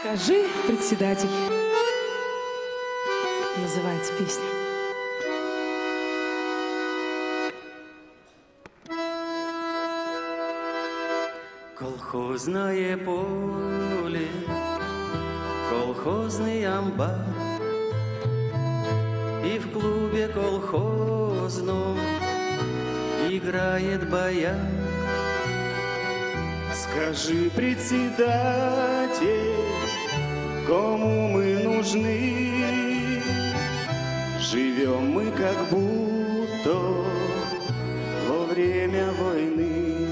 Скажи, председатель, называется песня. Колхозное поле, колхозный амбар, и в клубе колхозном играет баян. Скажи, председатель, кому мы нужны? Живем мы как будто во время войны.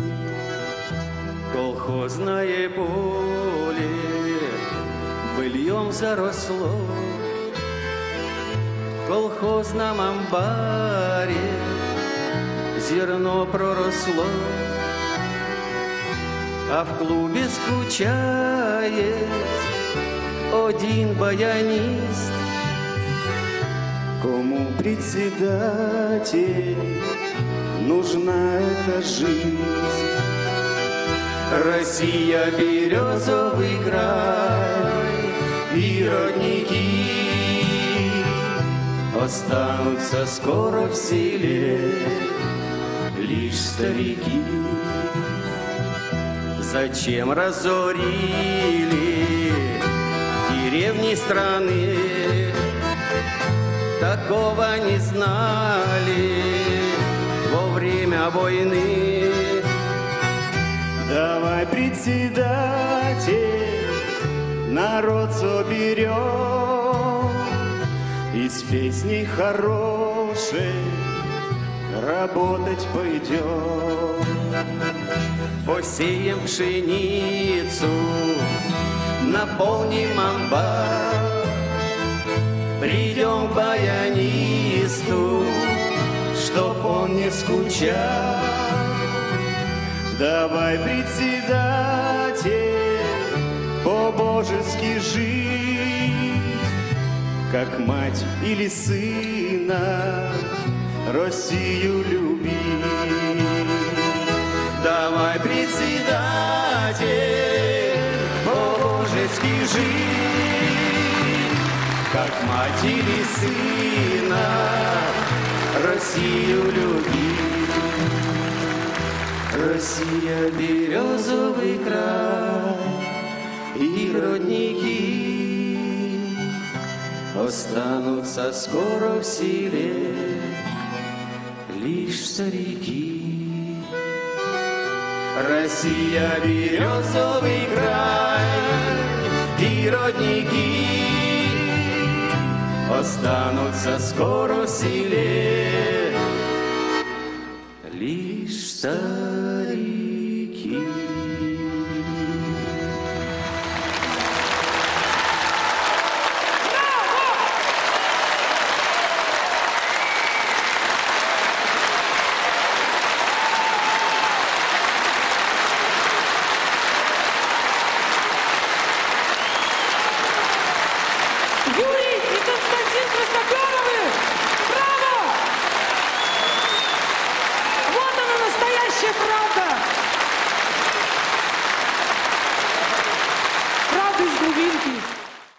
Колхозное поле быльем заросло, в колхозном амбаре зерно проросло, а в клубе скучает один баянист. Кому, председатель, нужна эта жизнь? Россия, березовый край, и родники останутся скоро в селе лишь старики. Зачем разорили деревни страны? Такого не знали во время войны. Давай, председатель, народ соберем, и с песней хорошей работать пойдем. Посеем пшеницу, наполним амбар, придем к баянисту, чтоб он не скучал. Давай, председатель, по-божески жить, как мать или сына Россию любить. Давай, председатель, по-божески жить, как мать или сына Россию любить. Россия, березовый край, и родники останутся скоро в селе лишь старики. Россия, березовый край, и родники останутся скоро в селе лишь старики.